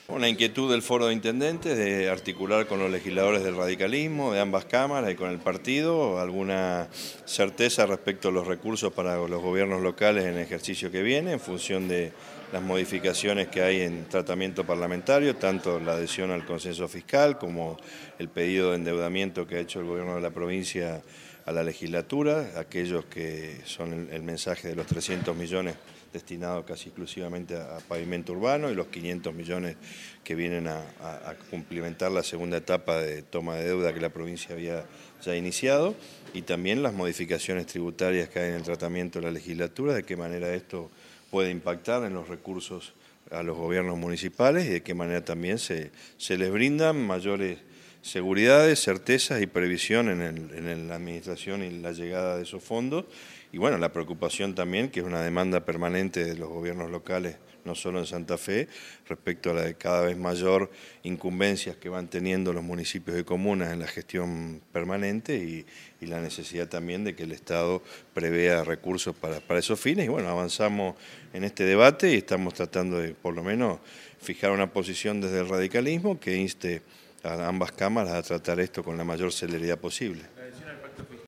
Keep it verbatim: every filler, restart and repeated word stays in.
Una inquietud del Foro de Intendentes de articular con los legisladores del radicalismo, de ambas cámaras y con el partido, alguna certeza respecto a los recursos para los gobiernos locales en el ejercicio que viene, en función de las modificaciones que hay en tratamiento parlamentario, tanto la adhesión al consenso fiscal como el pedido de endeudamiento que ha hecho el gobierno de la provincia a la legislatura, aquellos que son el, el mensaje de los trescientos millones destinados casi exclusivamente a, a pavimento urbano y los quinientos millones que vienen a, a, a cumplimentar la segunda etapa de toma de deuda que la provincia había ya iniciado, y también las modificaciones tributarias que hay en el tratamiento de la legislatura, de qué manera esto puede impactar en los recursos a los gobiernos municipales y de qué manera también se, se les brindan mayores seguridades, certezas y previsión en, el, en la administración y la llegada de esos fondos. Y bueno, la preocupación también, que es una demanda permanente de los gobiernos locales, no solo en Santa Fe, respecto a la de cada vez mayor incumbencias que van teniendo los municipios y comunas en la gestión permanente y, y la necesidad también de que el Estado prevea recursos para, para esos fines. Y bueno, avanzamos en este debate y estamos tratando de, por lo menos, fijar una posición desde el radicalismo que inste a ambas cámaras a tratar esto con la mayor celeridad posible.